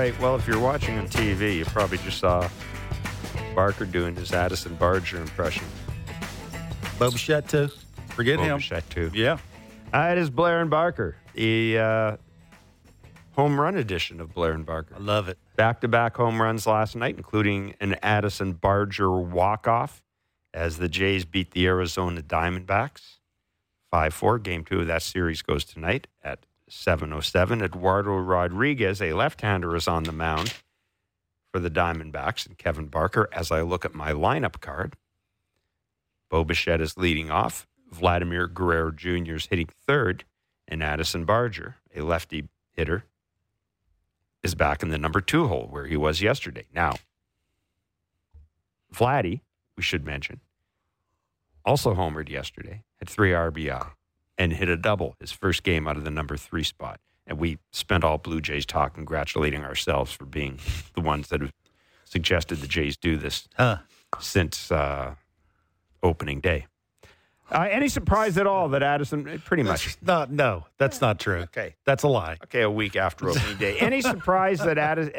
right. Well, if you're watching on TV, you probably just saw Barker doing his Addison Barger impression. Bo Bichette, too. Forget him. Bichette, too. Yeah. It is Blair and Barker, the home run edition of Blair and Barker. I love it. Back-to-back home runs last night, including an Addison Barger walk-off as the Jays beat the Arizona Diamondbacks 5-4. Game 2 of that series goes tonight at 7:07. Eduardo Rodriguez, a left-hander, is on the mound for the Diamondbacks. And Kevin Barker, as I look at my lineup card, Bo Bichette is leading off. Vladimir Guerrero Jr. is hitting third. And Addison Barger, a lefty hitter, is back in the number 2 hole where he was yesterday. Now, Vladdy, we should mention, also homered yesterday, had 3 RBI, and hit a double his first game out of the number 3 spot. And we spent all Blue Jays talk congratulating ourselves for being the ones that have suggested the Jays do this since opening day. Any surprise at all that Addison, pretty much. No, that's not true. Okay. That's a lie. Okay, a week after opening day. Any surprise that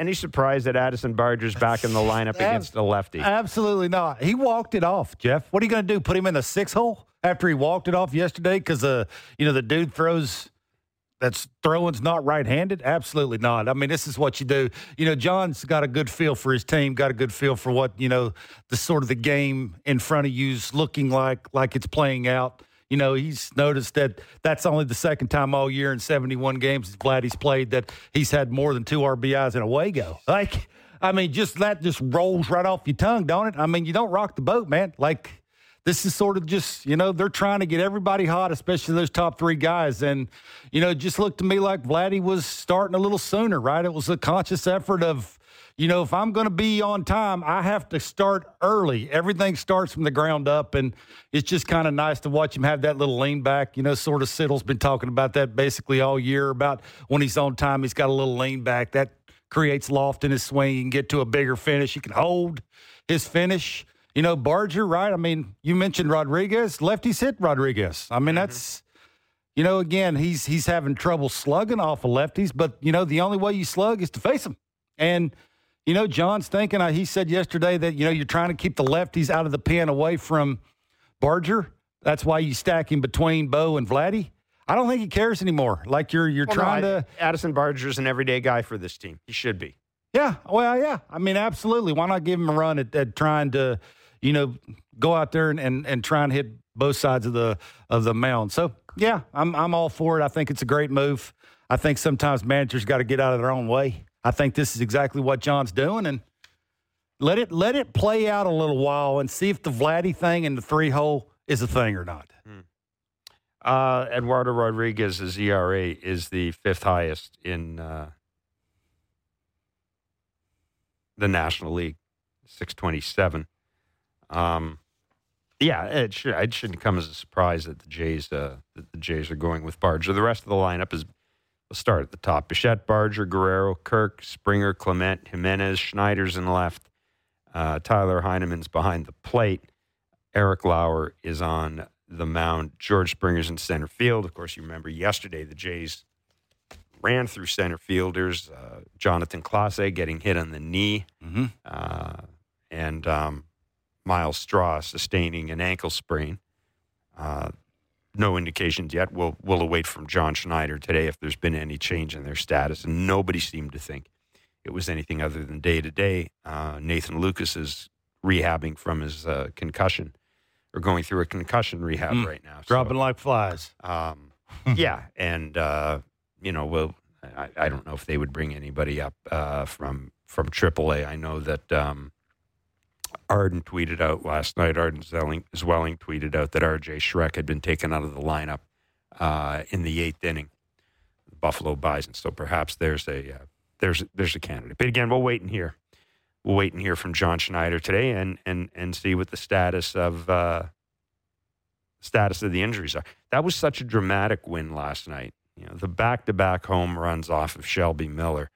Addison Barger's back in the lineup against the lefty? Absolutely not. He walked it off, Jeff. What are you going to do? Put him in the 6 hole after he walked it off yesterday because the dude that's throwing's not right-handed? Absolutely not. I mean, this is what you do. John's got a good feel for his team, got a good feel for what, the sort of the game in front of you's looking like it's playing out. He's noticed that that's only the second time all year in 71 games Vladdy's played that he's had more than 2 RBIs in a Wago. That just rolls right off your tongue, don't it? You don't rock the boat, man. This is sort of just, they're trying to get everybody hot, especially those top 3 guys. And, it just looked to me like Vladdy was starting a little sooner, right? It was a conscious effort of, if I'm going to be on time, I have to start early. Everything starts from the ground up. And it's just kind of nice to watch him have that little lean back. Sort of Siddle's been talking about that basically all year, about when he's on time, he's got a little lean back. That creates loft in his swing. He can get to a bigger finish. He can hold his finish. Barger, right? You mentioned Rodriguez. Lefties hit Rodriguez. That's, again, he's having trouble slugging off of lefties, but, the only way you slug is to face them. And, John's thinking, he said yesterday that, you're trying to keep the lefties out of the pen away from Barger. That's why you stack him between Bo and Vladdy. I don't think he cares anymore. You're trying to. Addison Barger's an everyday guy for this team. He should be. Yeah. Well, yeah. Absolutely. Why not give him a run at trying to, go out there and try and hit both sides of the mound. So, yeah, I'm all for it. I think it's a great move. I think sometimes managers got to get out of their own way. I think this is exactly what John's doing, and let it play out a little while and see if the Vladdy thing in the 3 hole is a thing or not. Eduardo Rodriguez's ERA is the 5th highest in the National League, 6.27. It shouldn't come as a surprise that the Jays are going with Barger. The rest of the lineup will start at the top. Bichette, Barger, Guerrero, Kirk, Springer, Clement, Jimenez, Schneider's in left. Tyler Heineman's behind the plate. Eric Lauer is on the mound. George Springer's in center field. Of course, you remember yesterday the Jays ran through center fielders. Jonathan Clase getting hit on the knee. And Miles Straw sustaining an ankle sprain. No indications yet. We'll await from John Schneider today if there's been any change in their status. And nobody seemed to think it was anything other than day-to-day. Nathan Lucas is rehabbing from his concussion, or going through a concussion rehab right now. Dropping like flies. Yeah, and, I don't know if they would bring anybody up from AAA. I know that Arden tweeted out last night, Arden Zwelling tweeted out that R.J. Schreck had been taken out of the lineup in the 8th inning, the Buffalo Bison. So perhaps there's a candidate. But again, we'll wait and hear. We'll wait and hear from John Schneider today and see what the status of the injuries are. That was such a dramatic win last night. The back-to-back home runs off of Shelby Miller.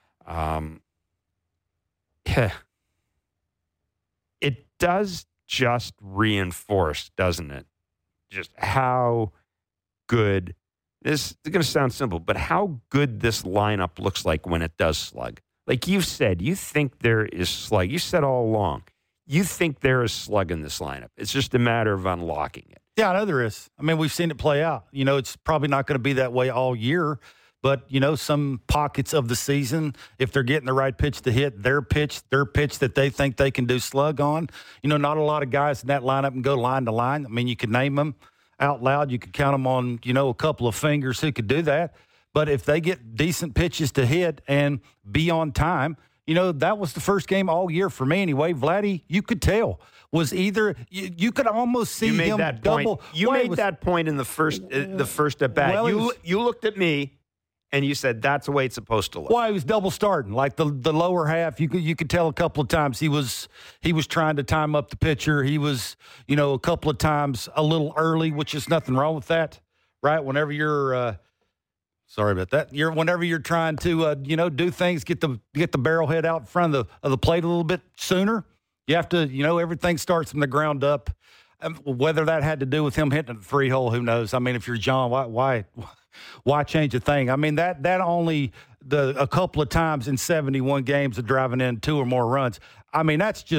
It does just reinforce, doesn't it, just how good, this is going to sound simple, but how good this lineup looks like when it does slug. Like you said, you think there is slug. You said all along, you think there is slug in this lineup. It's just a matter of unlocking it. Yeah, I know there is. I mean, we've seen it play out. It's probably not going to be that way all year, but, some pockets of the season, if they're getting the right pitch to hit, their pitch that they think they can do slug on, not a lot of guys in that lineup can go line to line. I mean, you could name them out loud. You could count them on, a couple of fingers who could do that. But if they get decent pitches to hit and be on time, that was the first game all year for me anyway. Vladdy, you could tell, was either you could almost see him double. You made that point in the first at bat. Well, you looked at me and you said that's the way it's supposed to look. Well, he was double starting, like the lower half. You could tell a couple of times he was trying to time up the pitcher. He was a couple of times a little early, which is nothing wrong with that, right? Whenever you're sorry about that. Whenever you're trying to, do things, get the barrel head out in front of the plate a little bit sooner. You have to, everything starts from the ground up. Whether that had to do with him hitting the 3-hole, who knows? I mean, if you're John, why change a thing? I mean, that only a couple of times in 71 games of driving in 2 or more runs. I mean,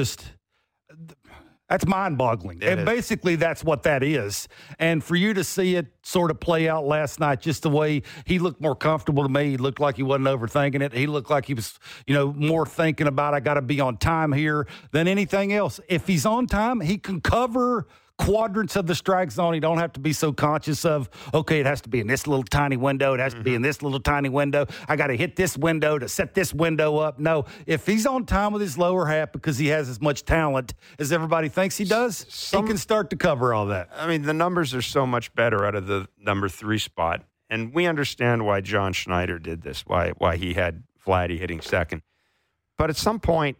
that's mind-boggling. And basically, that's what that is. And for you to see it sort of play out last night, just the way he looked more comfortable to me, he looked like he wasn't overthinking it. He looked like he was, more thinking about, I got to be on time here than anything else. If he's on time, he can cover quadrants of the strike zone. You don't have to be so conscious of, okay, it has to be in this little tiny window. It has to be in this little tiny window. I got to hit this window to set this window up. No, if he's on time with his lower half because he has as much talent as everybody thinks he does, he can start to cover all that. I mean, the numbers are so much better out of the number 3 spot. And we understand why John Schneider did this, why he had Vladdy hitting second. But at some point,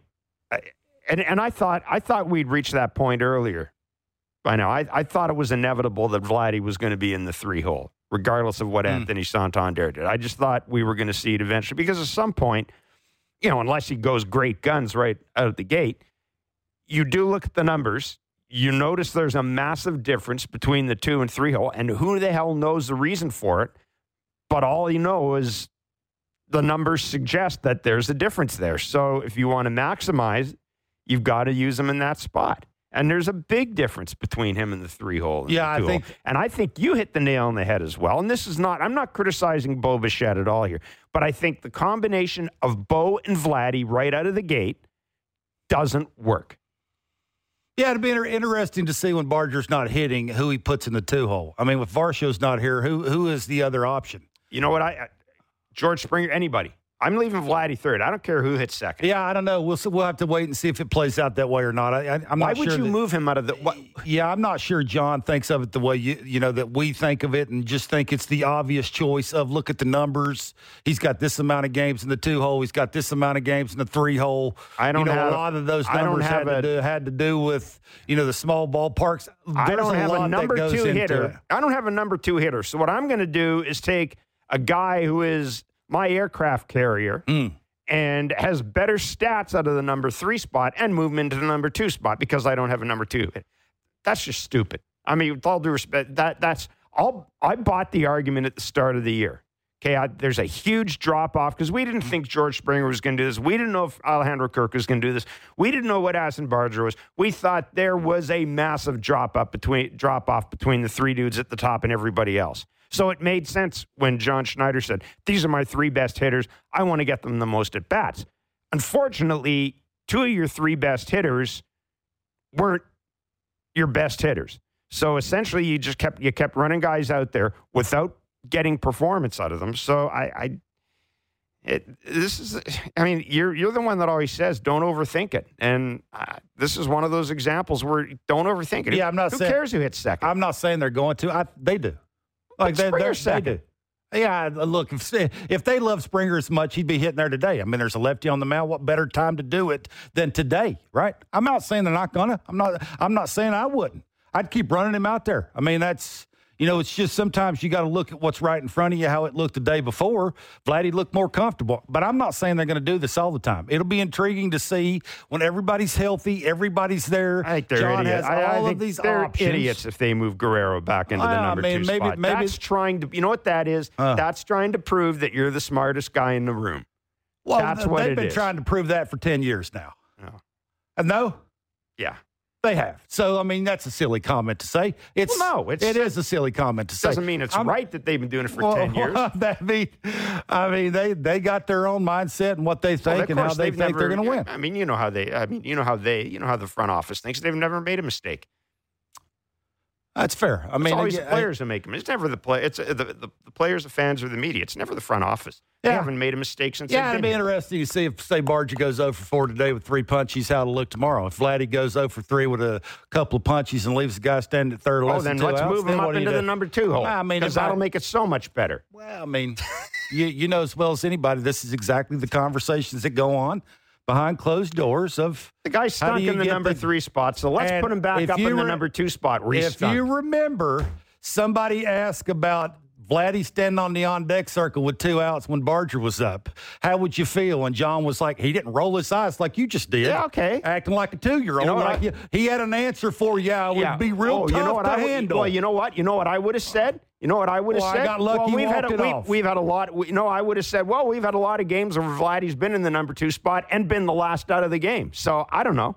and I thought we'd reach that point earlier. I know. I thought it was inevitable that Vladdy was going to be in the 3-hole, regardless of what Anthony Santander did. I just thought we were going to see it eventually because at some point, unless he goes great guns right out of the gate, you do look at the numbers. You notice there's a massive difference between the 2 and 3-hole, and who the hell knows the reason for it? But all you know is the numbers suggest that there's a difference there. So if you want to maximize, you've got to use him in that spot. And there's a big difference between him and the 3-hole. And I think you hit the nail on the head as well. And I'm not criticizing Bo Bichette at all here, but I think the combination of Bo and Vladdy right out of the gate doesn't work. Yeah, it'd be interesting to see when Barger's not hitting who he puts in the 2-hole. I mean, with Varsho's not here, who is the other option? You know what? George Springer, anybody. I'm leaving Vladdy third. I don't care who hits second. Yeah, I don't know. We'll have to wait and see if it plays out that way or not. I'm Why not would sure you move him out of the? Yeah, I'm not sure John thinks of it the way that we think of it, and just think it's the obvious choice of look at the numbers. He's got this amount of games in the 2-hole. He's got this amount of games in the 3-hole. I don't have a lot of those numbers had to do with the small ballparks. I don't have a number 2 hitter. I don't have a number 2 hitter. So what I'm going to do is take a guy who is my aircraft carrier. And has better stats out of the number 3 spot and move him into the number 2 spot because I don't have a number 2. That's just stupid. I mean, with all due respect, that's all. I bought the argument at the start of the year. Okay, there's a huge drop-off because we didn't think George Springer was going to do this. We didn't know if Alejandro Kirk was going to do this. We didn't know what Aston Barger was. We thought there was a massive drop-off between the 3 dudes at the top and everybody else. So it made sense when John Schneider said, these are my 3 best hitters. I want to get them the most at-bats. Unfortunately, 2 of your 3 best hitters weren't your best hitters. So essentially, you kept running guys out there without getting performance out of them. So you're the one that always says don't overthink it, and this is one of those examples where don't overthink it. Yeah, who cares who hits second? I'm not saying they're going to. They do. Like they do. Yeah, look, if they love Springer as much, he'd be hitting there today. I mean, there's a lefty on the mound. What better time to do it than today, right? I'm not saying they're not gonna. I'm not saying I wouldn't. I'd keep running him out there. I mean, that's. It's just sometimes you got to look at what's right in front of you, how it looked the day before. Vladdy looked more comfortable. But I'm not saying they're going to do this all the time. It'll be intriguing to see when everybody's healthy, everybody's there. I think they're John idiots. has all of these they're options. idiots if they move Guerrero back into the number 2 spot. That's trying to, you know what that is? That's trying to prove that you're the smartest guy in the room. Well, That's what they've it been is. trying to prove that for 10 years now. No. No? Yeah. They have. So, I mean, that's a silly comment to say. It is a silly comment to say. Doesn't mean it's right that they've been doing it for 10 years. They got their own mindset and what they think and how they think they're going to win. I mean, you know how the front office thinks. They've never made a mistake. That's fair. I mean, it's always the players who make them. It's never the play. It's the players, the fans, or the media. It's never the front office. They haven't made a mistake since. Yeah, it'd be interesting to see if, say, Barger goes 0 for 4 today with 3 punchies, how it'll look tomorrow. If Vladdy goes 0 for 3 with a couple of punchies and leaves the guy standing at third, then let's move him up into the number 2 hole. I mean, because that'll make it so much better. Well, I mean, you know as well as anybody, this is exactly the conversations that go on behind closed doors of the guy's stuck in the number 3 spot, so let's put him back up in the number 2 spot where he's stuck. If you remember, somebody asked about Vladdy standing on the on-deck circle with 2 outs when Barger was up. How would you feel? And John was like, he didn't roll his eyes like you just did. Yeah, okay. Acting like a 2-year-old. He had an answer for you. It would be real tough to handle. Well, you know what? You know what I would have said? You know what I would have said? I got lucky we've had a lot. I would have said, well, we've had a lot of games where Vladdy's been in the number 2 spot and been the last out of the game. So I don't know.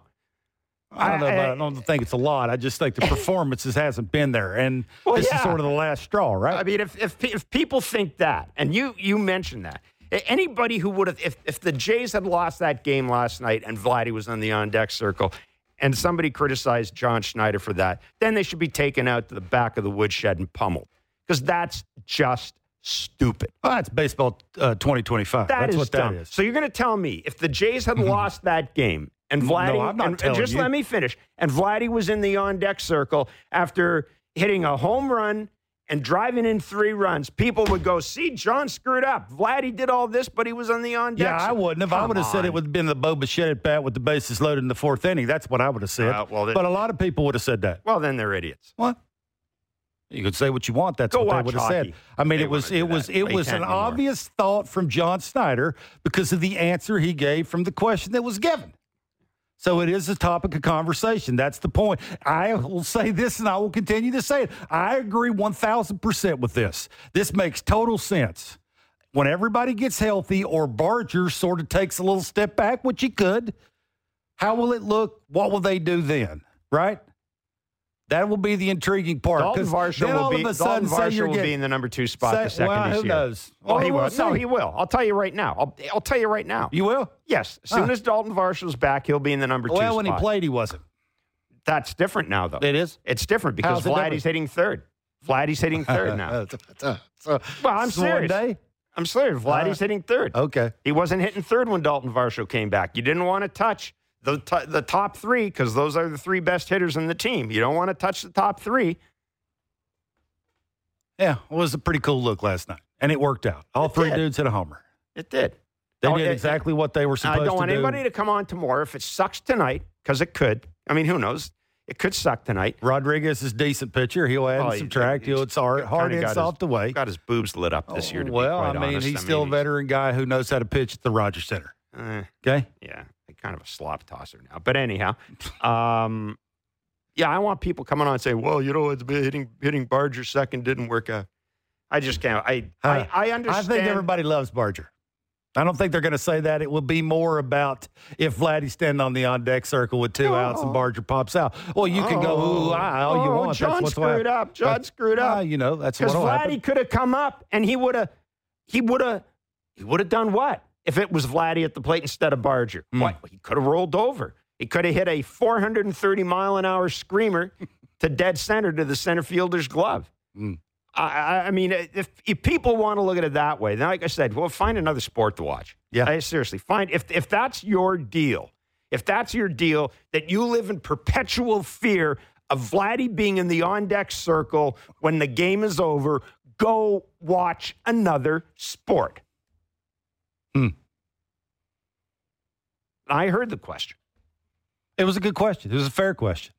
I don't think it's a lot. I just think the performances hasn't been there, and this is sort of the last straw, right? I mean, if people think that, and you mentioned that, anybody who would have, if the Jays had lost that game last night and Vladdy was on the on-deck circle, and somebody criticized John Schneider for that, then they should be taken out to the back of the woodshed and pummeled, because that's just stupid. Well, that's baseball 2025. That's what dumb. that is. So you're going to tell me if the Jays had lost that game, and Vladdy, no, I'm not telling just you. Let me finish. And Vladdy was in the on-deck circle after hitting a home run and driving in 3 runs. People would go, see, John screwed up. Vladdy did all this, but he was on the on-deck circle. Yeah, I wouldn't have. I would have said it would have been the Bo Bichette at bat with the bases loaded in the 4th inning. That's what I would have said. But a lot of people would have said that. Well, then they're idiots. What? You could say what you want. That's what they would have said. I mean, it was an obvious thought from John Schneider because of the answer he gave from the question that was given. So it is a topic of conversation. That's the point. I will say this, and I will continue to say it. I agree 1,000% with this. This makes total sense. When everybody gets healthy or Barger sort of takes a little step back, which he could, how will it look? What will they do then? Right? That will be the intriguing part. Dalton Varsho will be in the number 2 spot the second this year. Who knows? Well, he will. No, he will. I'll tell you right now. I'll tell you right now. You will? Yes. As soon as Dalton Varsho's back, he'll be in the number 2 spot. Well, when he played, he wasn't. That's different now, though. It is? It's different because Vladdy's hitting third. Vladdy's hitting third now. Well, I'm serious. I'm serious. Vladdy's hitting third. Okay. He wasn't hitting third when Dalton Varsho came back. You didn't want to touch the top 3 because those are the 3 best hitters in the team. You don't want to touch the top 3. Yeah, it was a pretty cool look last night, and it worked out. All 3 dudes hit a homer. It did. They did exactly what they were supposed to do. I don't want anybody to come on tomorrow if it sucks tonight, because it could. I mean, who knows? It could suck tonight. Rodriguez is a decent pitcher. He'll add and subtract. It's hard in, soft away. Got his boobs lit up this year, to be quite honest. He's still a veteran guy who knows how to pitch at the Rogers Center. Okay? Yeah. Kind of a slop tosser now. But anyhow, I want people coming on and saying, well, it's been hitting Barger second didn't work out. I just can't. I understand. I think everybody loves Barger. I don't think they're going to say that. It will be more about if Vladdy's standing on the on-deck circle with 2 outs and Barger pops out. Well, you can go, all you want. John screwed up. John screwed up. That's what will happen. Because Vladdy could have come up and he would have done what? If it was Vladdy at the plate instead of Barger, what? He could have rolled over. He could have hit a 430-mile-an-hour screamer to dead center to the center fielder's glove. I mean, if people want to look at it that way, then like I said, well, find another sport to watch. Yeah, seriously, find if that's your deal, that you live in perpetual fear of Vladdy being in the on-deck circle when the game is over, go watch another sport. I heard the question. It was a good question. It was a fair question.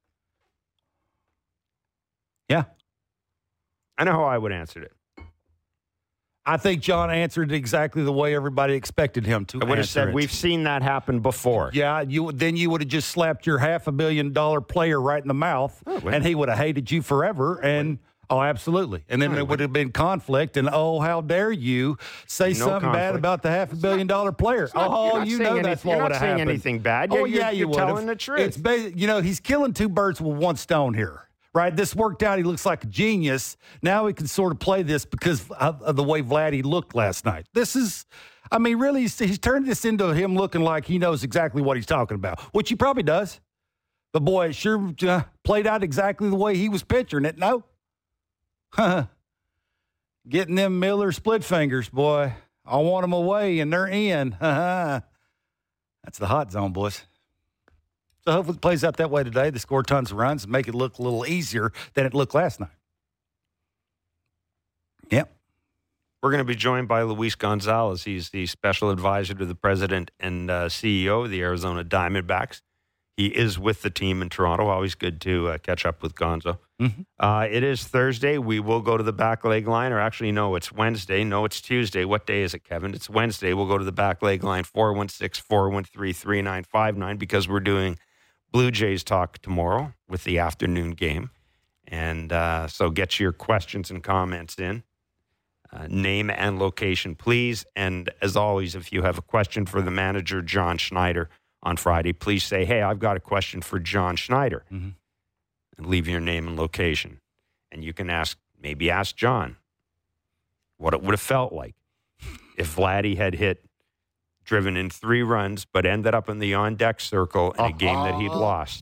Yeah. I know how I would answer it. I think John answered exactly the way everybody expected him to. I would have said, we've seen that happen before. Yeah, you would have just slapped your $500 million player right in the mouth, and he would have hated you forever. And Oh, absolutely. And then there would have been conflict, and how dare you say something bad about the $500 million player? You know that's what would have happened. You're not saying anything bad. You're telling the truth. It's he's killing two birds with one stone here, right? This worked out. He looks like a genius. Now he can sort of play this because of the way Vladdy looked last night. This is, really, he's turned this into him looking like he knows exactly what he's talking about, which he probably does. But, boy, it sure played out exactly the way he was picturing it, no? Getting them Miller split fingers, boy. I want them away, and they're in. That's the hot zone, boys. So hopefully it plays out that way today. They score tons of runs and make it look a little easier than it looked last night. Yep. We're going to be joined by Luis Gonzalez. He's the special advisor to the president and CEO of the Arizona Diamondbacks. He is with the team in Toronto. Always good to catch up with Gonzo. Mm-hmm. It is Thursday. We will go to the back leg line. Or actually, no, it's Wednesday. No, it's Tuesday. What day is it, Kevin? It's Wednesday. We'll go to the back leg line, 416-413-3959, because we're doing Blue Jays talk tomorrow with the afternoon game. And so get your questions and comments in. Name and location, please. And as always, if you have a question for the manager, John Schneider, on Friday, please say, hey, I've got a question for John Schneider. Mm-hmm. And leave your name and location. And you can ask John what it would have felt like if Vladdy had driven in 3 runs, but ended up in the on-deck circle in a game that he'd lost.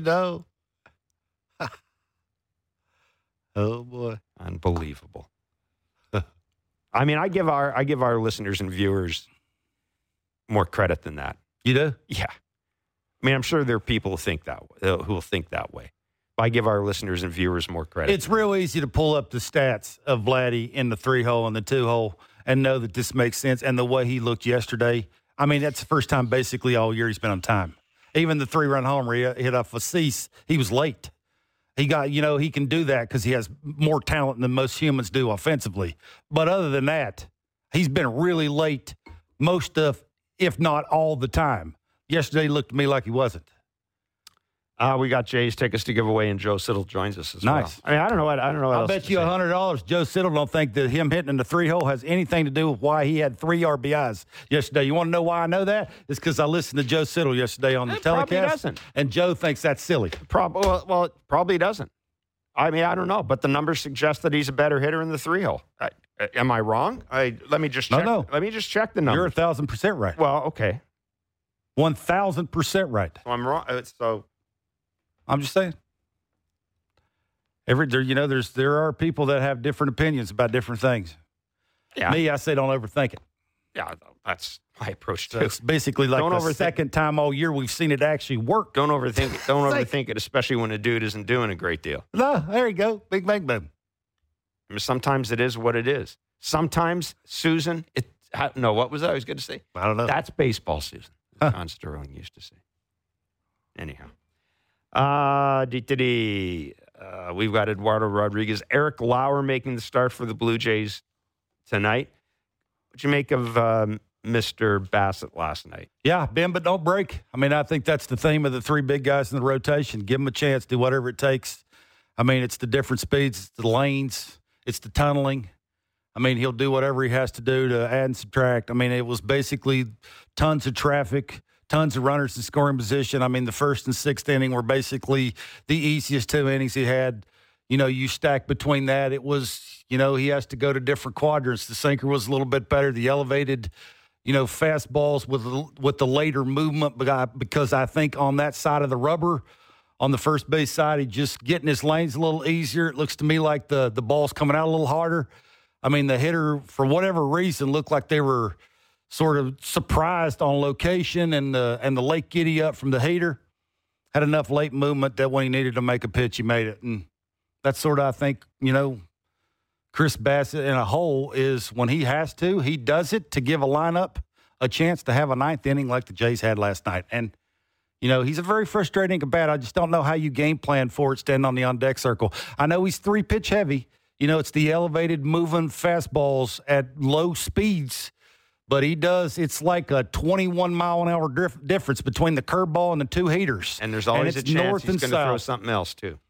Oh, boy. Unbelievable. I give our listeners and viewers more credit than that. You do? Yeah. I'm sure there are people who will think that way. But I give our listeners and viewers more credit. It's real easy to pull up the stats of Vladdy in the 3-hole and the 2-hole and know that this makes sense. And the way he looked yesterday, that's the first time basically all year he's been on time. Even the 3-run homer he hit off a cease, he was late. He got, he can do that because he has more talent than most humans do offensively. But other than that, he's been really late most of, if not all the time. Yesterday looked to me like he wasn't. We got Jays tickets to give away, and Joe Siddle joins us as nice. well. I don't know what I'll bet you $100 Joe Siddle don't think that him hitting in the 3-hole has anything to do with why he had 3 RBIs yesterday. You want to know why I know that? It's because I listened to Joe Siddle yesterday on the telecast. Probably doesn't. And Joe thinks that's silly. Well, it probably doesn't. I don't know, but the numbers suggest that he's a better hitter in the 3-hole. Am I wrong? Let me just check. No. Let me just check the numbers. You're 1,000% right. Well, okay. 1,000% right. So I'm wrong. So I'm just saying. There are people that have different opinions about different things. Yeah. Me, I say don't overthink it. Yeah, that's my approach too. It's basically like the second time all year we've seen it actually work. Don't overthink it. Don't overthink it, especially when a dude isn't doing a great deal. No, there you go. Big bang boom. Sometimes it is what it is. Sometimes, Susan, what was that I was going to say? I don't know. That's baseball, Susan. John Sterling used to say. Anyhow. We've got Eduardo Rodriguez. Eric Lauer making the start for the Blue Jays tonight. What'd you make of Mr. Bassett last night? Yeah, bend but don't break. I think that's the theme of the 3 big guys in the rotation. Give them a chance, do whatever it takes. It's the different speeds, it's the lanes, it's the tunneling. He'll do whatever he has to do to add and subtract. It was basically tons of traffic, tons of runners in scoring position. The first and 6th inning were basically the easiest 2 innings he had. You stack between that. It was, he has to go to different quadrants. The sinker was a little bit better. The elevated, fastballs with the later movement, because I think on that side of the rubber, on the first base side, he's just getting his lanes a little easier. It looks to me like the ball's coming out a little harder. The hitter, for whatever reason, looked like they were sort of surprised on location and the late giddy up from the heater. Had enough late movement that when he needed to make a pitch, he made it. And that's sort of, I think, Chris Bassett in a hole is when he has to, he does it to give a lineup a chance to have a 9th inning like the Jays had last night. And, he's a very frustrating bat. I just don't know how you game plan for it standing on the on-deck circle. I know he's 3-pitch heavy. It's the elevated moving fastballs at low speeds. But it's like a 21-mile-an-hour difference between the curveball and the 2 heaters. And there's always a chance he's going to throw something else, too.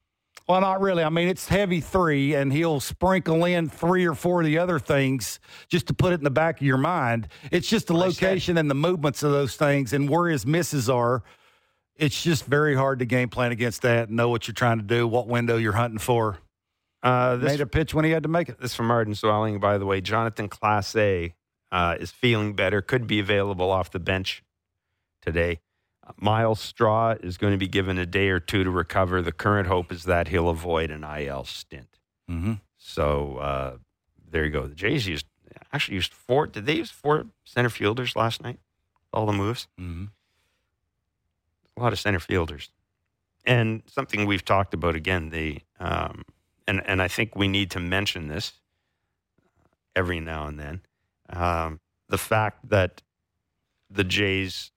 Well, not really. I mean, it's heavy 3, and he'll sprinkle in 3 or 4 of the other things just to put it in the back of your mind. It's just the location and the movements of those things and where his misses are. It's just very hard to game plan against that and know what you're trying to do, what window you're hunting for. Made a pitch when he had to make it. This from Arden Swelling, by the way. Jonathan Clase is feeling better, could be available off the bench today. Miles Straw is going to be given a day or two to recover. The current hope is that he'll avoid an IL stint. Mm-hmm. So there you go. The Jays used 4. Did they use 4 center fielders last night? All the moves? Mm-hmm. A lot of center fielders. And something we've talked about again, and I think we need to mention this every now and then, the fact that the Jays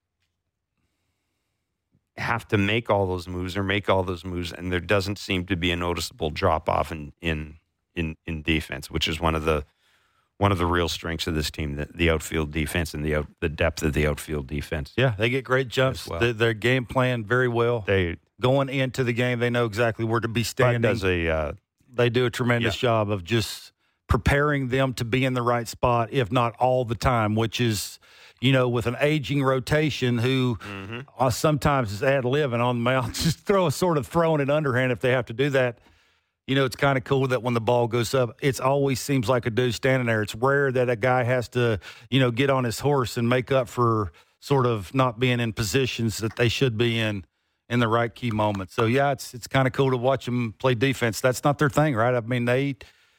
have to make all those moves, and there doesn't seem to be a noticeable drop-off in defense, which is one of the real strengths of this team, the outfield defense and the depth of the outfield defense. Yeah, they get great jumps. Well. Their game plan very well. Going into the game, they know exactly where to be standing. They do a tremendous job of just preparing them to be in the right spot, if not all the time, which is, with an aging rotation who sometimes is ad-libbing on the mound, just throwing it underhand if they have to do that. It's kind of cool that when the ball goes up, it always seems like a dude standing there. It's rare that a guy has to, get on his horse and make up for sort of not being in positions that they should be in the right key moments. So, yeah, it's kind of cool to watch them play defense. That's not their thing, right? I mean, they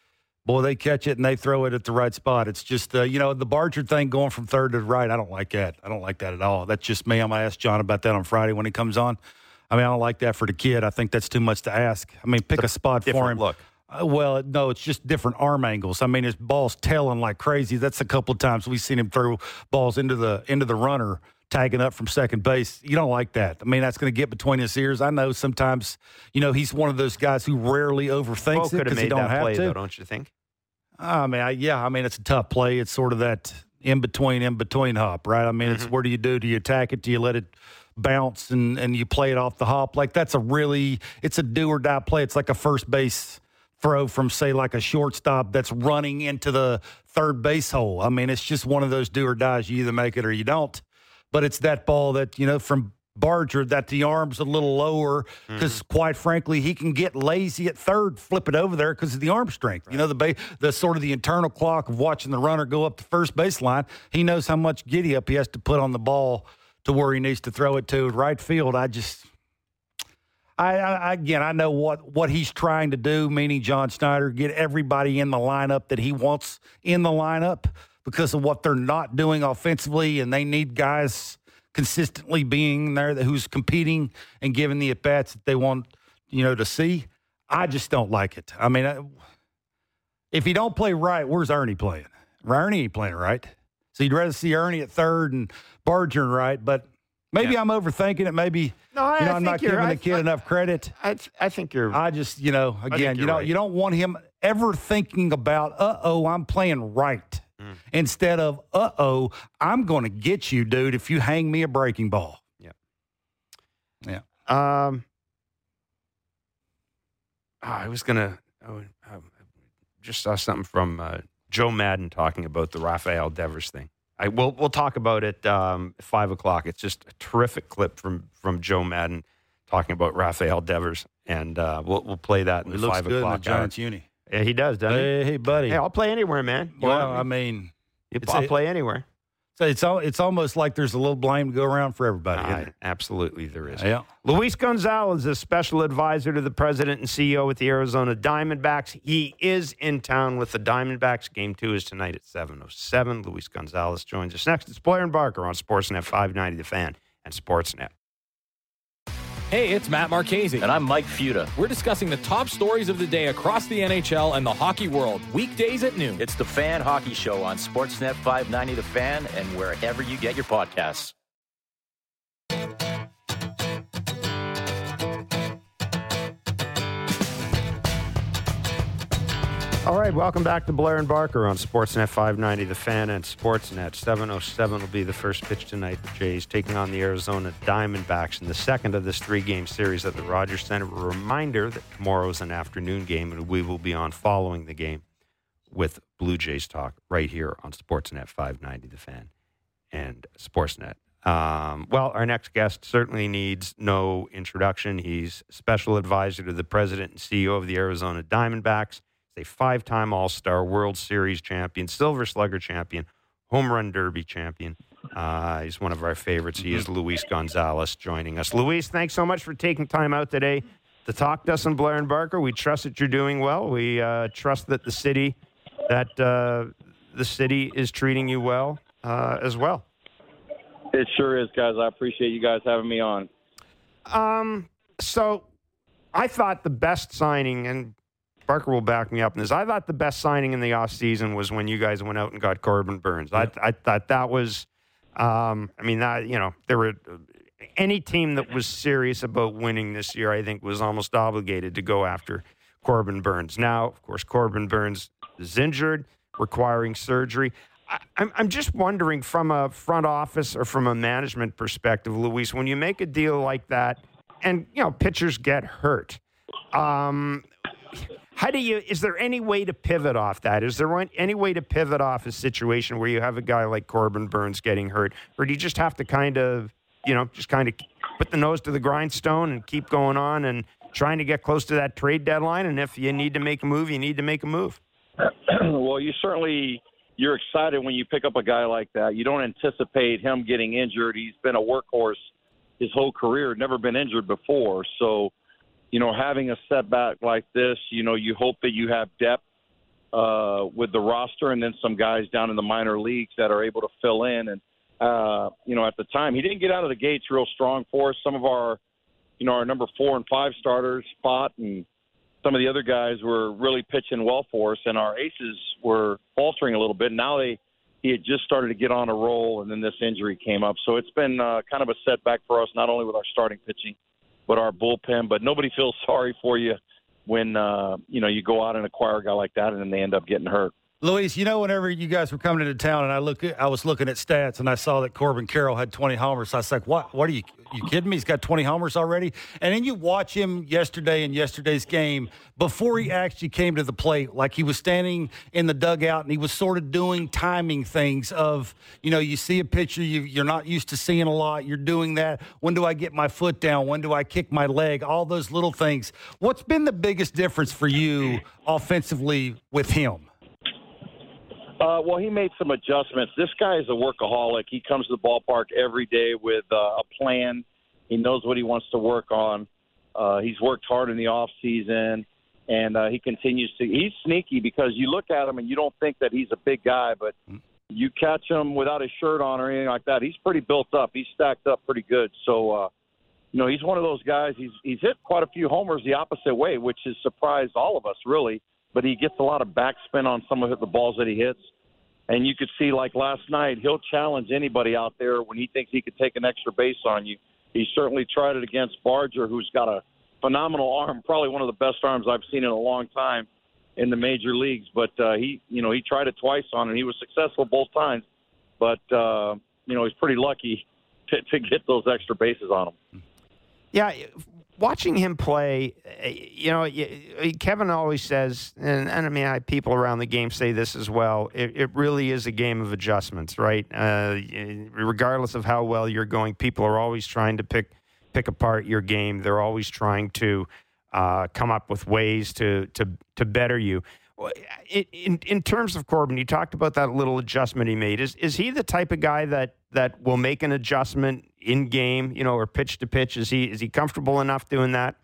catch it and they throw it at the right spot. It's just, the Barger thing going from third to right, I don't like that. I don't like that at all. That's just me. I'm going to ask John about that on Friday when he comes on. I mean, I don't like that for the kid. I think that's too much to ask. I mean, pick a spot for him. Look. No, it's just different arm angles. I mean, his ball's tailing like crazy. That's a couple of times we've seen him throw balls into the runner, tagging up from second base. You don't like that. I mean, that's going to get between his ears. I know sometimes, he's one of those guys who rarely overthinks it because he don't have to. Though, don't you think? I mean, it's a tough play. It's sort of that in between hop, right? I mean, it's what do you do? Do you attack it? Do you let it bounce and you play it off the hop? Like it's a do or die play. It's like a first base throw from, say, like a shortstop that's running into the third base hole. I mean, it's just one of those do or dies. You either make it or you don't. But it's that ball that, from Barger, that the arm's a little lower because, quite frankly, he can get lazy at third, flip it over there because of the arm strength. Right. The sort of the internal clock of watching the runner go up the first baseline. He knows how much giddy up he has to put on the ball to where he needs to throw it to right field. I know what he's trying to do, meaning John Schneider, get everybody in the lineup that he wants in the lineup because of what they're not doing offensively, and they need guys consistently being there who's competing and giving the at-bats that they want, to see. I just don't like it. I mean, if he don't play right, where's Ernie playing? Ernie ain't playing right. So you'd rather see Ernie at third and Barger right, but maybe I'm overthinking it. Maybe I'm not giving the kid enough credit. I think you're. I just, you don't want him ever thinking about, I'm playing right, instead of, I'm going to get you, dude, if you hang me a breaking ball. Yeah. I just saw something from Joe Madden talking about the Rafael Devers thing. We'll talk about it 5 o'clock. It's just a terrific clip from Joe Madden talking about Rafael Devers, and we'll play that in the 5 o'clock. He looks good in the Giants uni. Yeah, he does, doesn't he? Hey, buddy. Hey, I'll play anywhere, man. I'll play anywhere. So it's almost like there's a little blame to go around for everybody. Absolutely, there is. Yeah. Luis Gonzalez is special advisor to the president and CEO with the Arizona Diamondbacks. He is in town with the Diamondbacks. Game 2 is tonight at 7:07. Luis Gonzalez joins us next. It's Blair and Barker on Sportsnet 590 The Fan and Sportsnet. Hey, it's Matt Marchese. And I'm Mike Futa. We're discussing the top stories of the day across the NHL and the hockey world, weekdays at noon. It's the Fan Hockey Show on Sportsnet 590 The Fan and wherever you get your podcasts. All right, welcome back to Blair and Barker on Sportsnet 590, The Fan and Sportsnet. 7:07 will be the first pitch tonight. The Jays taking on the Arizona Diamondbacks in the second of this three-game series at the Rogers Center. A reminder that tomorrow is an afternoon game, and we will be on following the game with Blue Jays talk right here on Sportsnet 590, The Fan and Sportsnet. Well, our next guest certainly needs no introduction. He's special advisor to the president and CEO of the Arizona Diamondbacks. He's a five-time All-Star, World Series champion, Silver Slugger champion, Home Run Derby champion. He's one of our favorites. He is Luis Gonzalez joining us. Luis, thanks so much for taking time out today to talk to us on Blair and Barker. We trust that you're doing well. We trust that the city is treating you well as well. It sure is, guys. I appreciate you guys having me on. So I thought the best signing, and Barker will back me up in this, I thought the best signing in the offseason was when you guys went out and got Corbin Burnes. Yeah. I thought that was, there were any team that was serious about winning this year, I think, was almost obligated to go after Corbin Burnes. Now, of course, Corbin Burnes is injured, requiring surgery. I'm just wondering, from a front office or from a management perspective, Luis, when you make a deal like that and, pitchers get hurt, is there any way to pivot off that? Is there any way to pivot off a situation where you have a guy like Corbin Burnes getting hurt? Or do you just have to kind of put the nose to the grindstone and keep going on and trying to get close to that trade deadline? And if you need to make a move, you need to make a move. Well, you're excited when you pick up a guy like that. You don't anticipate him getting injured. He's been a workhorse his whole career, never been injured before. So, having a setback like this, you hope that you have depth with the roster and then some guys down in the minor leagues that are able to fill in. And, at the time, he didn't get out of the gates real strong for us. Some of our number 4 and 5 starters fought, and some of the other guys were really pitching well for us, and our aces were faltering a little bit. Now he had just started to get on a roll, and then this injury came up. So it's been kind of a setback for us, not only with our starting pitching, but our bullpen. But nobody feels sorry for you when, you go out and acquire a guy like that, and then they end up getting hurt. Luis, whenever you guys were coming into town and I was looking at stats and I saw that Corbin Carroll had 20 homers. I was like, what are you kidding me? He's got 20 homers already? And then you watch him yesterday in yesterday's game before he actually came to the plate, like he was standing in the dugout and he was sort of doing timing things of, you see a pitcher you're not used to seeing a lot. You're doing that. When do I get my foot down? When do I kick my leg? All those little things. What's been the biggest difference for you offensively with him? Well, he made some adjustments. This guy is a workaholic. He comes to the ballpark every day with a plan. He knows what he wants to work on. He's worked hard in the off season, and he continues to. He's sneaky because you look at him and you don't think that he's a big guy, but you catch him without his shirt on or anything like that. He's pretty built up. He's stacked up pretty good. So, he's one of those guys. He's hit quite a few homers the opposite way, which has surprised all of us, really. But he gets a lot of backspin on some of the balls that he hits. And you could see, like last night, he'll challenge anybody out there when he thinks he could take an extra base on you. He certainly tried it against Barger, who's got a phenomenal arm, probably one of the best arms I've seen in a long time in the major leagues. But he tried it twice on it. He was successful both times. But, he's pretty lucky to get those extra bases on him. Yeah, watching him play, Kevin always says, and people around the game say this as well, it really is a game of adjustments, right? Regardless of how well you're going, people are always trying to pick apart your game. They're always trying to come up with ways to better you. In terms of Corbin, you talked about that little adjustment he made. Is he the type of guy that will make an adjustment in game, or pitch to pitch? Is he comfortable enough doing that?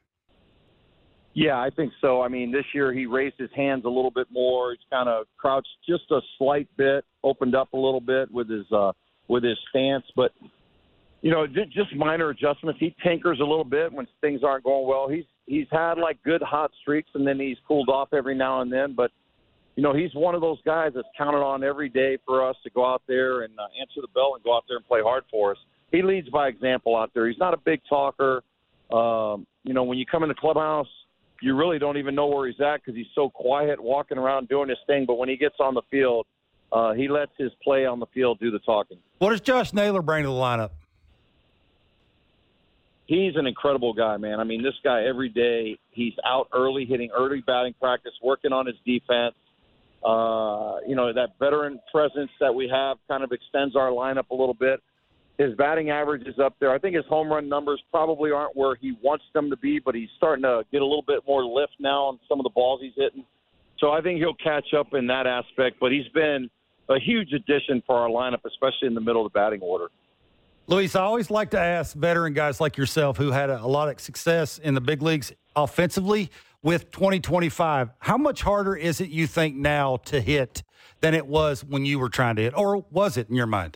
Yeah, I think so. This year he raised his hands a little bit more. He's kind of crouched just a slight bit, opened up a little bit with his stance, but just minor adjustments. He tinkers a little bit when things aren't going well. He's had like good hot streaks, and then he's cooled off every now and then. But he's one of those guys that's counted on every day for us to go out there and answer the bell and go out there and play hard for us. He leads by example out there. He's not a big talker. When you come in the clubhouse, you really don't even know where he's at because he's so quiet, walking around doing his thing. But when he gets on the field, he lets his play on the field do the talking. What does Josh Naylor bring to the lineup? He's an incredible guy, man. I mean, this guy every day, he's out early, hitting early batting practice, working on his defense. That veteran presence that we have kind of extends our lineup a little bit. His batting average is up there. I think his home run numbers probably aren't where he wants them to be, but he's starting to get a little bit more lift now on some of the balls he's hitting. So I think he'll catch up in that aspect, but he's been a huge addition for our lineup, especially in the middle of the batting order. Luis, I always like to ask veteran guys like yourself who had a lot of success in the big leagues offensively with 2025, how much harder is it, you think, now to hit than it was when you were trying to hit? Or was it in your mind?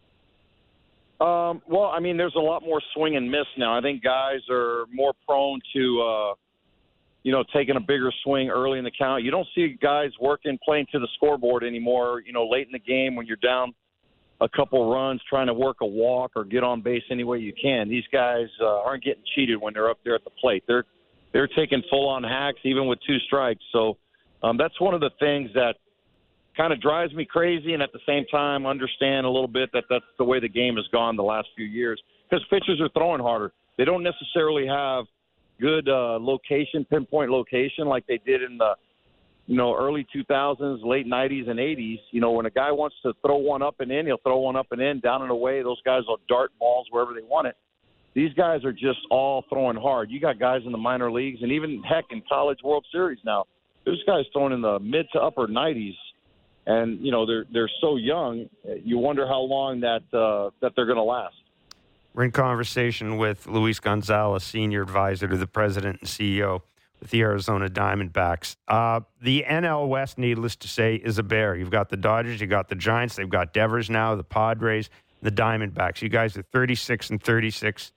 Well, I mean, there's a lot more swing and miss now. I think guys are more prone to, taking a bigger swing early in the count. You don't see guys playing to the scoreboard anymore, late in the game when you're down a couple runs trying to work a walk or get on base any way you can. These guys aren't getting cheated when they're up there at the plate. They're taking full-on hacks even with 2 strikes. So that's one of the things that kind of drives me crazy, and at the same time understand a little bit that that's the way the game has gone the last few years because pitchers are throwing harder. They don't necessarily have good pinpoint location like they did in the early 2000s, late 90s and 80s. When a guy wants to throw one up and in, he'll throw one up and in, down and away. Those guys will dart balls wherever they want it. These guys are just all throwing hard. You got guys in the minor leagues and even, heck, in College World Series now. There's guys throwing in the mid to upper 90s, and, they're so young, you wonder how long that they're going to last. We're in conversation with Luis Gonzalez, Senior Advisor to the President and CEO with the Arizona Diamondbacks. The NL West, needless to say, is a bear. You've got the Dodgers, you've got the Giants, they've got Devers now, the Padres, the Diamondbacks. You guys are 36 and 36,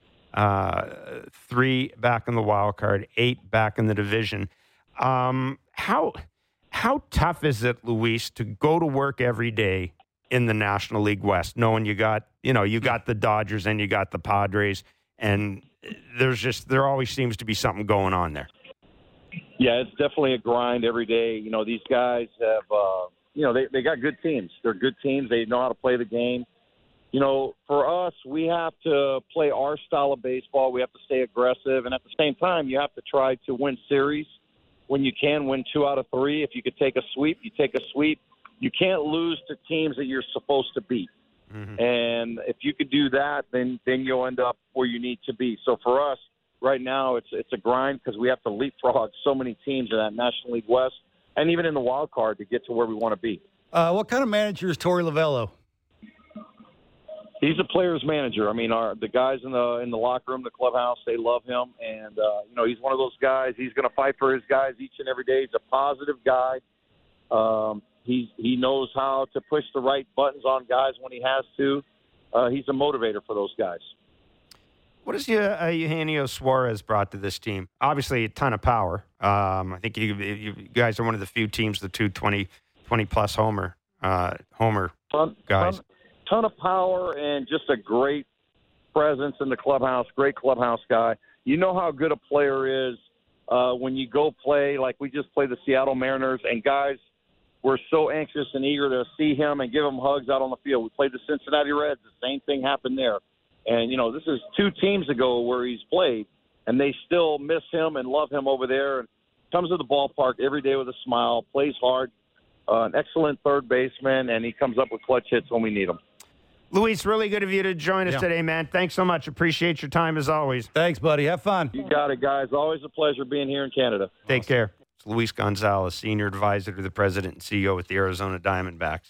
3 back in the wild card, 8 back in the division. How tough is it, Luis, to go to work every day in the National League West, knowing you got the Dodgers and you got the Padres, and there always seems to be something going on there? Yeah, it's definitely a grind every day. These guys have, they got good teams. They're good teams. They know how to play the game. For us, we have to play our style of baseball. We have to stay aggressive, and at the same time, you have to try to win series. When you can win 2 out of 3, if you could take a sweep, you take a sweep. You can't lose to teams that you're supposed to beat. Mm-hmm. And if you could do that, then you'll end up where you need to be. So for us, right now, it's a grind because we have to leapfrog so many teams in that National League West and even in the wild card to get to where we want to be. What kind of manager is Torey Lovullo? He's a player's manager. I mean, the guys in the locker room, the clubhouse, they love him, and he's one of those guys. He's going to fight for his guys each and every day. He's a positive guy. He knows how to push the right buttons on guys when he has to. He's a motivator for those guys. What has Eugenio Suarez brought to this team? Obviously, a ton of power. I think you guys are one of the few teams, the 20-plus homer guys. Ton of power and just a great presence in the clubhouse, great clubhouse guy. You know how good a player is when you go play, like we just played the Seattle Mariners, and guys were so anxious and eager to see him and give him hugs out on the field. We played the Cincinnati Reds. The same thing happened there. And, this is 2 teams ago where he's played, and they still miss him and love him over there. And comes to the ballpark every day with a smile, plays hard, an excellent third baseman, and he comes up with clutch hits when we need them. Luis, really good of you to join us today, man. Thanks so much. Appreciate your time as always. Thanks, buddy. Have fun. You got it, guys. Always a pleasure being here in Canada. Take care. It's Luis Gonzalez, Senior Advisor to the President and CEO with the Arizona Diamondbacks.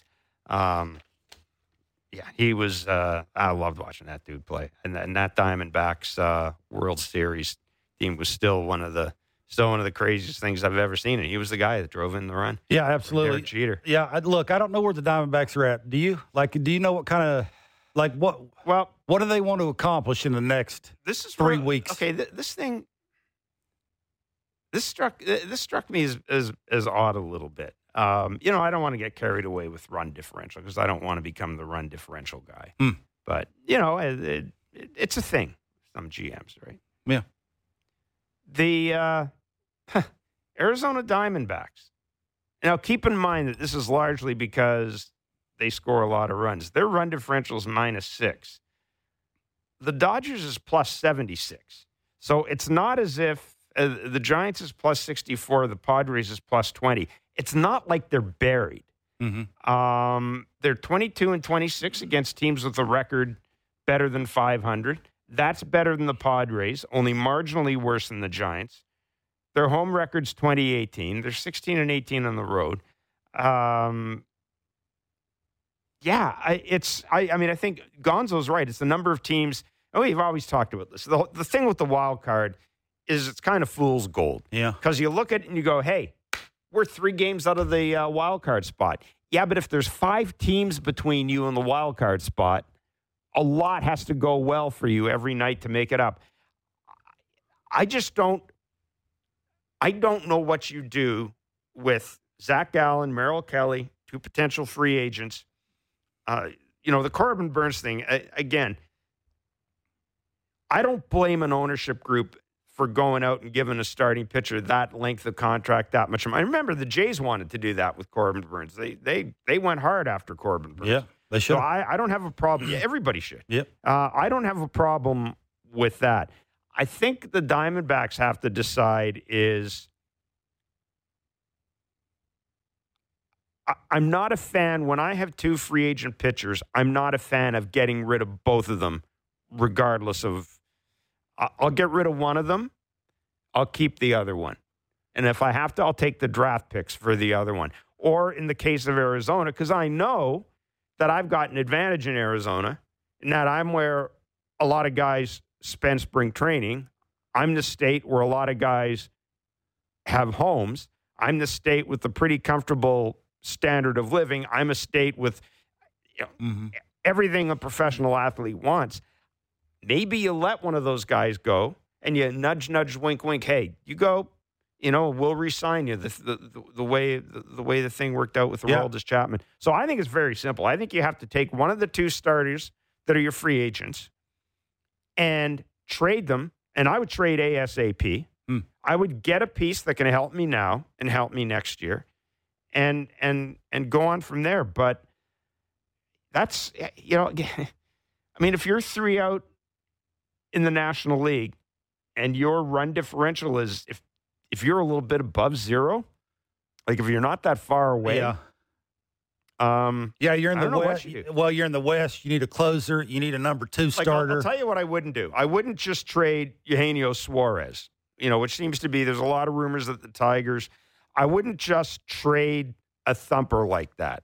He was I loved watching that dude play. And that Diamondbacks World Series team was still one of the craziest things I've ever seen. And he was the guy that drove in the run. Yeah, absolutely. Derek Jeter. Yeah, I don't know where the Diamondbacks are at. Do you? Do you know what kind of what do they want to accomplish in the next 3 weeks? Okay, this struck me as odd a little bit. I don't want to get carried away with run differential because I don't want to become the run differential guy. But, it's a thing. Some GMs, right? Yeah. The Arizona Diamondbacks. Now, keep in mind that this is largely because they score a lot of runs. Their run differential is -6. The Dodgers is +76. So it's not as if the Giants is +64, the Padres is +20. It's not like they're buried. They're 22-26 against teams with a record better than 500. That's better than the Padres, only marginally worse than the Giants. Their home record's 20-18. They're 16-18 on the road. I think Gonzo's right. It's the number of teams. We've always talked about this. The thing with the wild card is it's kind of fool's gold. Yeah. Because you look at it and you go, hey, we're 3 games out of the wild card spot. Yeah, but if there's 5 teams between you and the wild card spot, a lot has to go well for you every night to make it up. I don't know what you do with Zach Gallen, Merrill Kelly, 2 potential free agents. The Corbin Burnes thing, again, I don't blame an ownership group for going out and giving a starting pitcher that length of contract, that much money. I remember the Jays wanted to do that with Corbin Burnes. They went hard after Corbin Burnes. Yeah, they should. So I don't have a problem. Yeah, everybody should. Yep. I don't have a problem with that. I think the Diamondbacks have to decide is I'm not a fan. When I have 2 free agent pitchers, I'm not a fan of getting rid of both of them, regardless of. I'll get rid of one of them. I'll keep the other one. And if I have to, I'll take the draft picks for the other one. Or in the case of Arizona, because I know that I've got an advantage in Arizona, in that I'm where a lot of guys spend spring training. I'm the state where a lot of guys have homes. I'm the state with a pretty comfortable standard of living. I'm a state with everything a professional athlete wants. Maybe you let one of those guys go and you nudge, wink, wink. Hey, you go. We'll re-sign you. The way the thing worked out with Aroldis Chapman. So I think it's very simple. I think you have to take one of the 2 starters that are your free agents and trade them. And I would trade ASAP. I would get a piece that can help me now and help me next year, and go on from there. But that's if you're 3 out in the National League and your run differential is if you're a little bit above 0, like if you're not that far away. You're in the West. Well, you're in the West. You need a closer. You need a number 2 starter. I'll tell you what I wouldn't do. I wouldn't just trade Eugenio Suarez, which seems to be, there's a lot of rumors that the Tigers, I wouldn't just trade a thumper like that.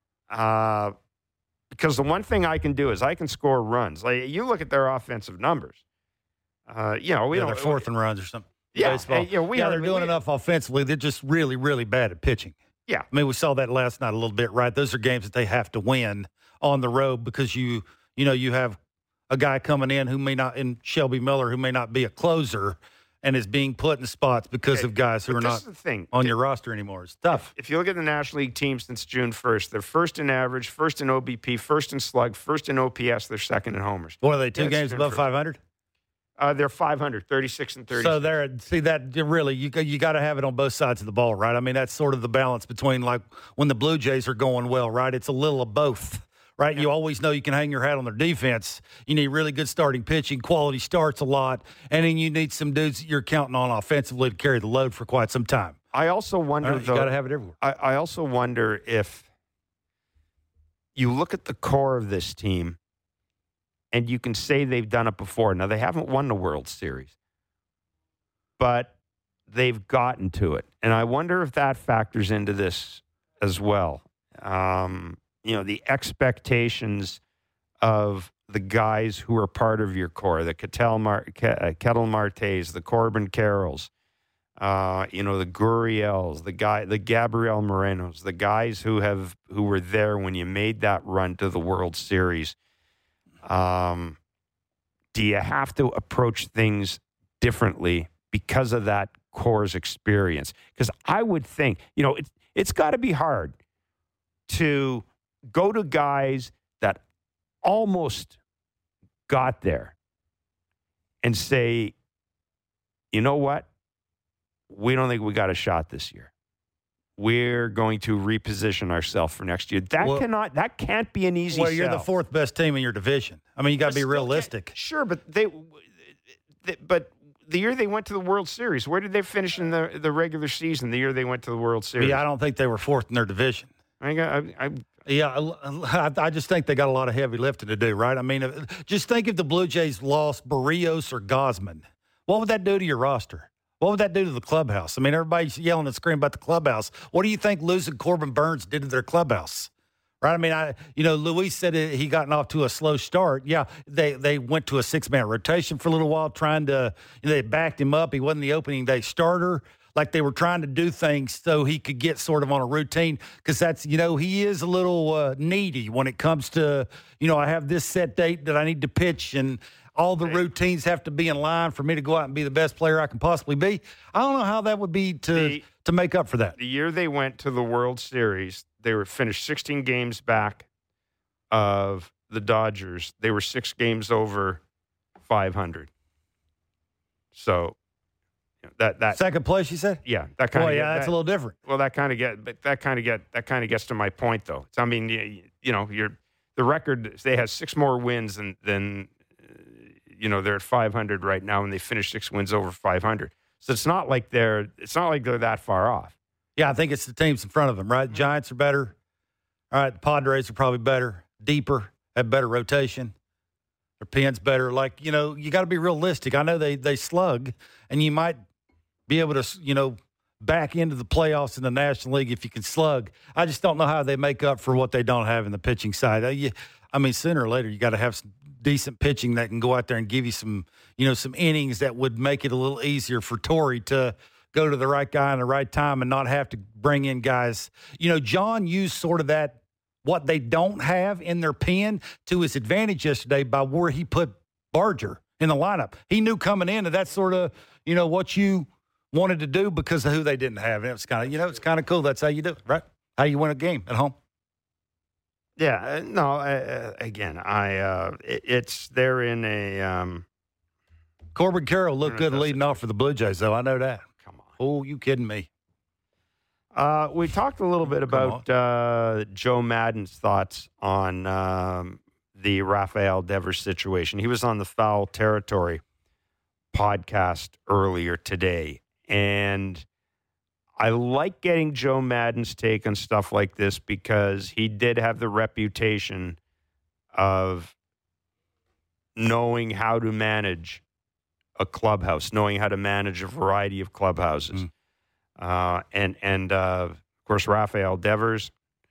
Because the one thing I can do is I can score runs. Like, you look at their offensive numbers. They're 4th in runs or something. Yeah, baseball. They're doing enough offensively. They're just really, really bad at pitching. Yeah. I mean, we saw that last night a little bit, right? Those are games that they have to win on the road because you have a guy coming in in Shelby Miller, who may not be a closer and is being put in spots because of guys who are not on your roster anymore. It's tough. If you look at the National League teams since June 1st, they're 1st in average, 1st in OBP, 1st in slug, 1st in OPS, they're 2nd in homers. What are they, 2 games above 500? They're 500, 36 and 30. So that really, you got to have it on both sides of the ball, right? I mean, that's sort of the balance between, like, when the Blue Jays are going well, right? It's a little of both, right? Yeah. You always know you can hang your hat on their defense. You need really good starting pitching, quality starts a lot, and then you need some dudes that you're counting on offensively to carry the load for quite some time. I also wonder, you got to have it everywhere. I also wonder if you look at the core of this team, and you can say they've done it before. Now, they haven't won the World Series, but they've gotten to it. And I wonder if that factors into this as well. The expectations of the guys who are part of your core, the Ketel Martes, the Corbin Carrolls, the Gurriels, the Gabriel Morenos, the guys who were there when you made that run to the World Series. Do you have to approach things differently because of that core's experience? Because I would think, it's got to be hard to go to guys that almost got there and say, you know what? we don't think we got a shot this year. We're going to reposition ourselves for next year. That can't be an easy sell. Well, you're the fourth best team in your division. I mean, you got to be realistic. Sure, but but the year they went to the World Series, where did they finish in the regular season? The year they went to the World Series, Yeah, I don't think they were fourth in their division. I just think they got a lot of heavy lifting to do, right? I mean, just think if the Blue Jays lost Barrios or Gausman, what would that do to your roster? What would that do to the clubhouse? I mean, everybody's yelling and screaming about the clubhouse. What do you think losing Corbin Burns did to their clubhouse? Right? I mean, Luis said he gotten off to a slow start. Yeah, they went to a 6-man rotation for a little while, trying to. They backed him up. He wasn't the opening day starter. Like they were trying to do things so he could get sort of on a routine, because that's, he is a little needy when it comes to, I have this set date that I need to pitch, and all the routines have to be in line for me to go out and be the best player I can possibly be. I don't know how that would be to make up for that. The year they went to the World Series, they were finished 16 games back of the Dodgers. They were 6 games over 500. So that second place, you said? Yeah, that kind of. That's a little different. Well, that kind of gets to my point, though. I mean, the record. They had 6 more wins than they're at 500 right now, and they finished 6 wins over 500. So it's not like they're that far off. Yeah, I think it's the teams in front of them, right? Giants are better. All right, the Padres are probably better, deeper, have better rotation. Their pen's better. Like, you got to be realistic. I know they slug, and you might be able to, back into the playoffs in the National League if you can slug. I just don't know how they make up for what they don't have in the pitching side. I mean, sooner or later, you got to have some decent pitching that can go out there and give you some, some innings that would make it a little easier for Torrey to go to the right guy in the right time and not have to bring in guys. John used sort of that, what they don't have in their pen, to his advantage yesterday by where he put Barger in the lineup. He knew coming in that that's sort of, what you wanted to do because of who they didn't have. And it's kind of, it's kind of cool. That's how you do it, right? How you win a game at home. Yeah, no. Again, they're in a. Corbin Carroll looked good leading off for the Blue Jays, though. I know that. Come on. Oh, you kidding me? We talked a little bit about Joe Maddon's thoughts on the Rafael Devers situation. He was on the Foul Territory podcast earlier today, and I like getting Joe Maddon's take on stuff like this because he did have the reputation of knowing how to manage a clubhouse, knowing how to manage a variety of clubhouses. And of course, Rafael Devers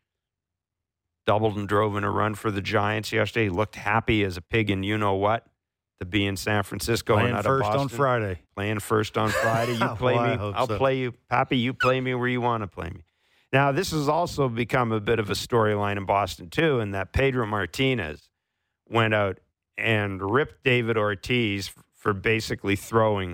doubled and drove in a run for the Giants yesterday. He looked happy as a pig in you-know-what to be in San Francisco playing and out first of Boston. On Friday. Playing first on Friday. You play me, I'll play you. Pappy, you play me where you want to play me. Now, this has also become a bit of a storyline in Boston, too, in that Pedro Martinez went out and ripped David Ortiz for basically throwing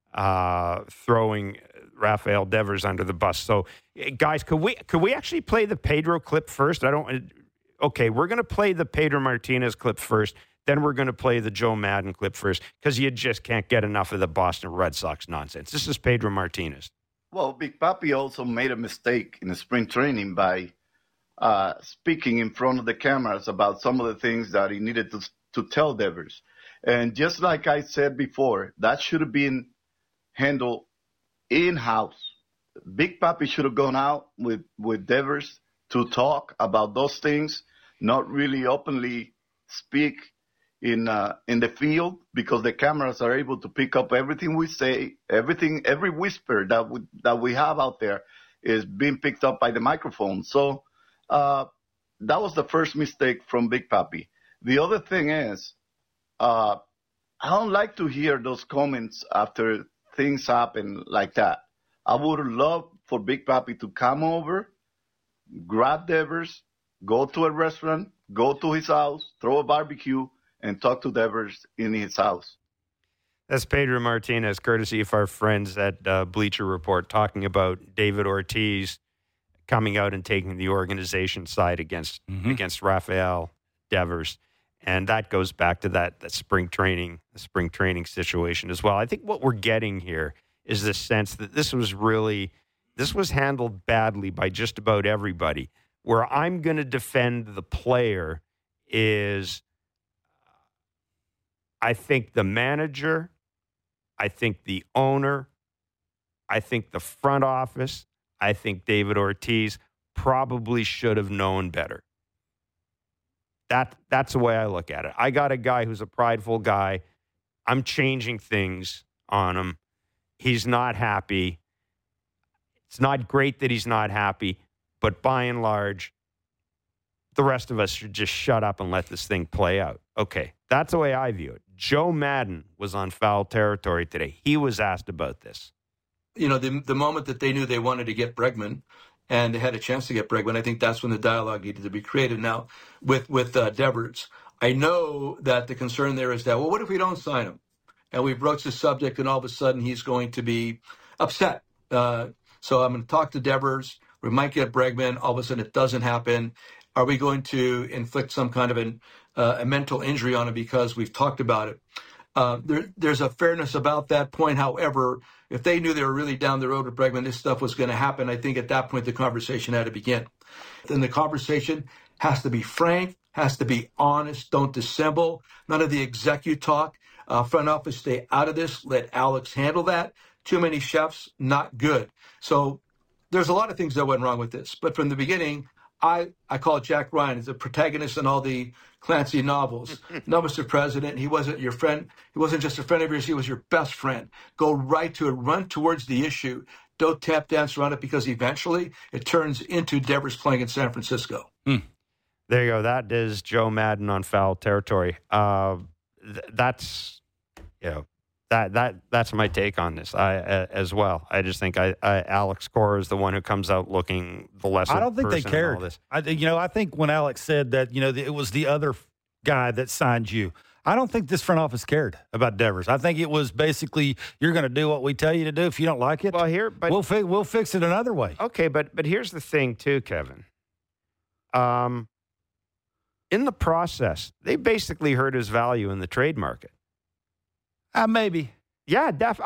Rafael Devers under the bus. So, guys, could we actually play the Pedro clip first? Okay, we're going to play the Pedro Martinez clip first. Then we're going to play the Joe Maddon clip first because you just can't get enough of the Boston Red Sox nonsense. This is Pedro Martinez. Well, Big Papi also made a mistake in the spring training by speaking in front of the cameras about some of the things that he needed to tell Devers. And just like I said before, that should have been handled in-house. Big Papi should have gone out with Devers to talk about those things, not really openly speak in the field, because the cameras are able to pick up everything we say, every whisper that we have out there is being picked up by the microphone. So that was the first mistake from Big Papi. The other thing is, I don't like to hear those comments after things happen like that. I would love for Big Papi to come over, grab Devers, go to a restaurant, go to his house, throw a barbecue, and talk to Devers in his house. That's Pedro Martinez, courtesy of our friends at Bleacher Report, talking about David Ortiz coming out and taking the organization side against Rafael Devers. And that goes back to that spring training situation as well. I think what we're getting here is this sense that this was handled badly by just about everybody. Where I'm going to defend the player is, I think the manager, I think the owner, I think the front office, I think David Ortiz probably should have known better. That's the way I look at it. I got a guy who's a prideful guy. I'm changing things on him. He's not happy. It's not great that he's not happy, but by and large, the rest of us should just shut up and let this thing play out. Okay, that's the way I view it. Joe Madden was on foul territory today. He was asked about this. You know, the moment that they knew they wanted to get Bregman, and they had a chance to get Bregman, I think that's when the dialogue needed to be created. Now, with Devers, I know that the concern there is that, well, what if we don't sign him? And we broach the subject, and all of a sudden he's going to be upset. So I'm going to talk to Devers. We might get Bregman. All of a sudden it doesn't happen. Are we going to inflict some kind of a mental injury on him because we've talked about it? There's a fairness about that point. However, if they knew they were really down the road with Bregman, this stuff was going to happen. I think at that point the conversation had to begin. Then the conversation has to be frank, has to be honest. Don't dissemble. None of the executive talk. Front office, stay out of this. Let Alex handle that. Too many chefs, not good. So there's a lot of things that went wrong with this. But from the beginning, I call Jack Ryan as a protagonist in all the Clancy novels. No, Mr. President, he wasn't your friend. He wasn't just a friend of yours. He was your best friend. Go right to it. Run towards the issue. Don't tap dance around it because eventually it turns into Devers playing in San Francisco. There you go. That is Joe Madden on foul territory. That's my take on this. As well. I just think Alex Cora is the one who comes out looking the lesser. I don't think they person in cared. all this. I think when Alex said that, it was the other guy that signed you. I don't think this front office cared about Devers. I think it was basically, you're going to do what we tell you to do. If you don't like it, we'll fix it another way. Okay, but here's the thing too, Kevin. In the process, they basically hurt his value in the trade market. Maybe. Yeah,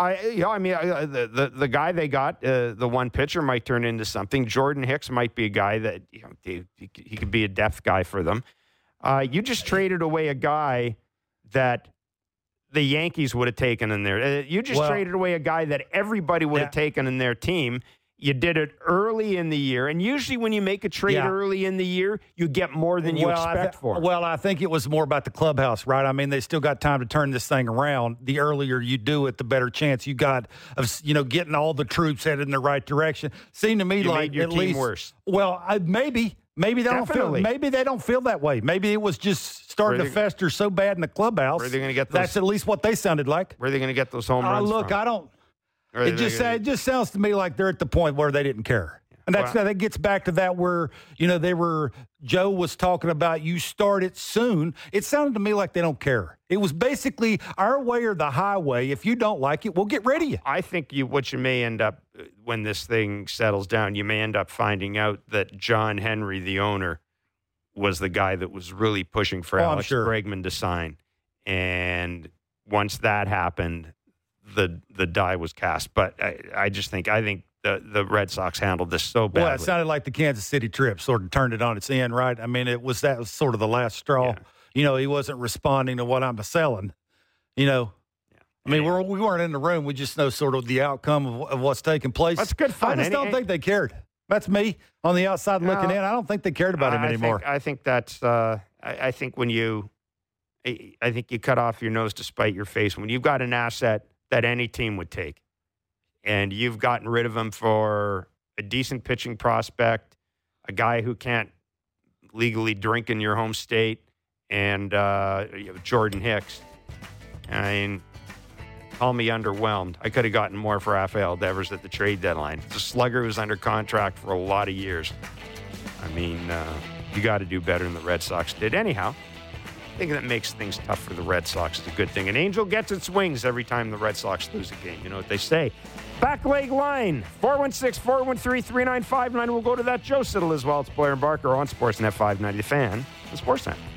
the guy they got, the one pitcher might turn into something. Jordan Hicks might be a guy that he could be a depth guy for them. You just traded away a guy that the Yankees would have taken in there. You just traded away a guy that everybody would have taken in their team. You did it early in the year, and usually when you make a trade early in the year, you get more than you expect for. Well, I think it was more about the clubhouse, right? I mean, they still got time to turn this thing around. The earlier you do it, the better chance you got of getting all the troops headed in the right direction. Seemed to me you like made your at team least worse. Well, maybe they don't feel. Maybe they don't feel that way. Maybe it was just starting to fester so bad in the clubhouse. Where are they going to get those? That's at least what they sounded like. Where are they going to get those home runs? Look, from? I don't. It just sounds to me like they're at the point where they didn't care. And that gets back to that where, Joe was talking about you start it soon. It sounded to me like they don't care. It was basically our way or the highway. If you don't like it, we'll get rid of you. I think what you may end up, when this thing settles down, you may end up finding out that John Henry, the owner, was the guy that was really pushing for Alex Bregman to sign. And once that happened, the die was cast. But I think the Red Sox handled this so badly. Well, it sounded like the Kansas City trip sort of turned it on its end, right? I mean, that was sort of the last straw. Yeah. He wasn't responding to what I'm selling. I mean, we weren't in the room. We just know sort of the outcome of what's taking place. That's good fun. I just don't think they cared. That's me on the outside looking in. I don't think they cared about him anymore. I think that's. I think when you cut off your nose to spite your face. When you've got an asset that any team would take, and you've gotten rid of him for a decent pitching prospect, a guy who can't legally drink in your home state, and Jordan Hicks. I mean, call me underwhelmed. I could have gotten more for Rafael Devers at the trade deadline. It's a slugger who was under contract for a lot of years. I mean, you got to do better than the Red Sox did. Anyhow, I think that makes things tough for the Red Sox. It's a good thing. An angel gets its wings every time the Red Sox lose a game. You know what they say. Back leg line, 416-413-3959. We'll go to that Joe Siddle as well. It's Blair and Barker on Sportsnet 590 The Fan, the Sportsnet.